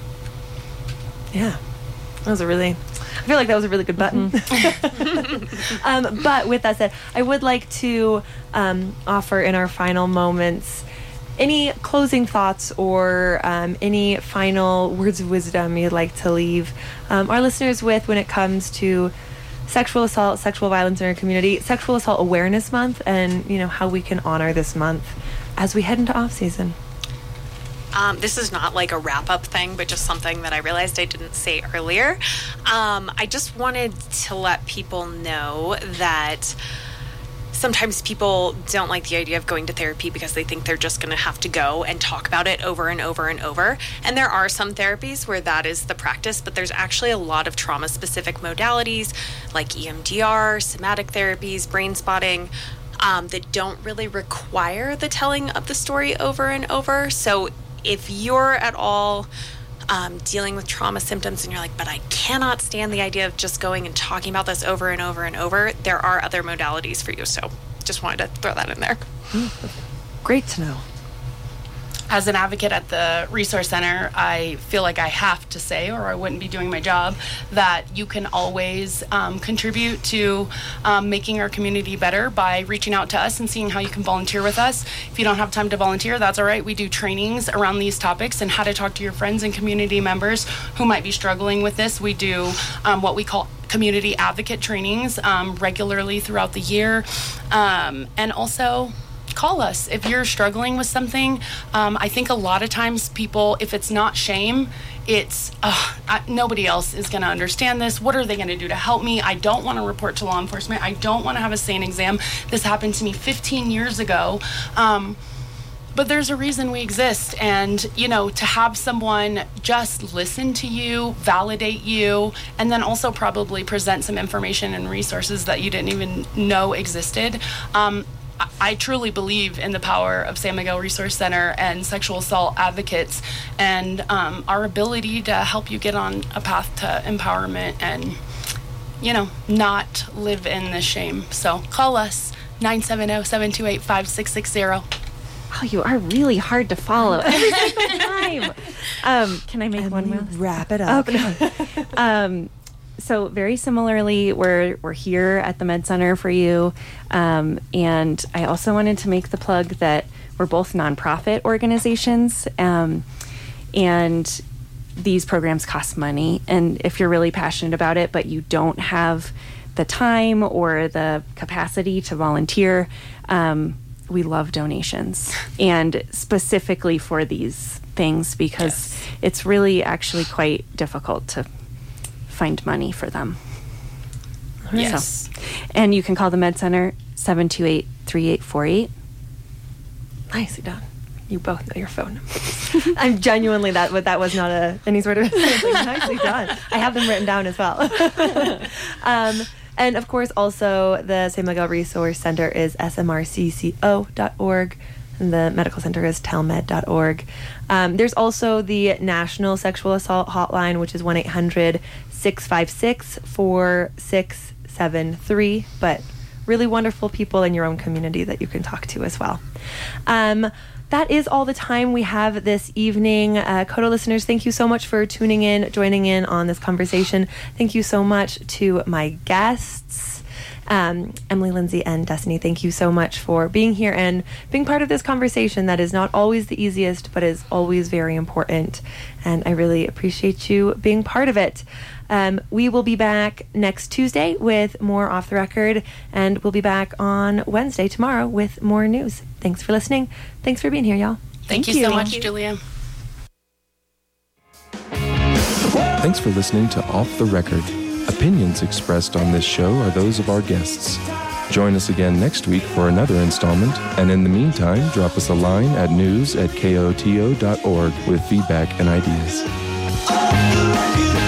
Yeah, that was a really, I feel like that was a really good button. Mm-hmm. um, but with that said, I would like to um, offer in our final moments any closing thoughts or um, any final words of wisdom you'd like to leave um, our listeners with when it comes to sexual assault, sexual violence in our community, Sexual Assault Awareness Month, and, you know, how we can honor this month as we head into off season. Um, this is not like a wrap-up thing, but just something that I realized I didn't say earlier. Um, I just wanted to let people know that sometimes people don't like the idea of going to therapy because they think they're just going to have to go and talk about it over and over and over. And there are some therapies where that is the practice, but there's actually a lot of trauma-specific modalities like E M D R, somatic therapies, brain spotting, um, that don't really require the telling of the story over and over. So if you're at all um, dealing with trauma symptoms and you're like, but I cannot stand the idea of just going and talking about this over and over and over, there are other modalities for you. So just wanted to throw that in there. Great to know. As an advocate at the Resource Center, I feel like I have to say, or I wouldn't be doing my job, that you can always um, contribute to um, making our community better by reaching out to us and seeing how you can volunteer with us. If you don't have time to volunteer, that's all right. We do trainings around these topics and how to talk to your friends and community members who might be struggling with this. We do um, what we call community advocate trainings um, regularly throughout the year. Um, and also, call us if you're struggling with something. Um, I think a lot of times people, if it's not shame, it's uh, I, nobody else is going to understand this. What are they going to do to help me? I don't want to report to law enforcement. I don't want to have a SANE exam. This happened to me fifteen years ago. Um, but there's a reason we exist. And, you know, to have someone just listen to you, validate you, and then also probably present some information and resources that you didn't even know existed. Um, I truly believe in the power of San Miguel Resource Center and sexual assault advocates and um, our ability to help you get on a path to empowerment and, you know, not live in this shame. So call us, nine seven zero, seven two eight, five six six zero. Oh, you are really hard to follow every single time. Um, can I make And one we more? wrap it up. Okay. um, so very similarly, we're we're here at the Med Center for you, um, and I also wanted to make the plug that we're both nonprofit organizations, um, and these programs cost money. And if you're really passionate about it, but you don't have the time or the capacity to volunteer, um, we love donations, and specifically for these things because yes. it's really actually quite difficult to find money for them. Yes. So, and you can call the Med Center seven two eight, three eight four eight. Nicely done. You both know your phone numbers. I'm genuinely that, but that was not a any sort of nicely done. I have them written down as well. um, and of course, also the San Miguel Resource Center is S M R C C O dot org. And the medical center is telmed dot org. Um, there's also the National Sexual Assault Hotline, which is one eight hundred, six five six, four six seven three. But really wonderful people in your own community that you can talk to as well. Um, that is all the time we have this evening. Uh, Coda listeners, thank you so much for tuning in, joining in on this conversation. Thank you so much to my guests. Um, Emily, Lindsay, and Destiny, thank you so much for being here and being part of this conversation that is not always the easiest, but is always very important. And I really appreciate you being part of it. Um, we will be back next Tuesday with more Off the Record, and we'll be back on Wednesday tomorrow with more news. Thanks for listening. Thanks for being here, y'all. Thank, Thank you, you so much, Julia. Thanks for listening to Off the Record. Opinions expressed on this show are those of our guests. Join us again next week for another installment, and in the meantime, drop us a line at news at K O T O dot org with feedback and ideas.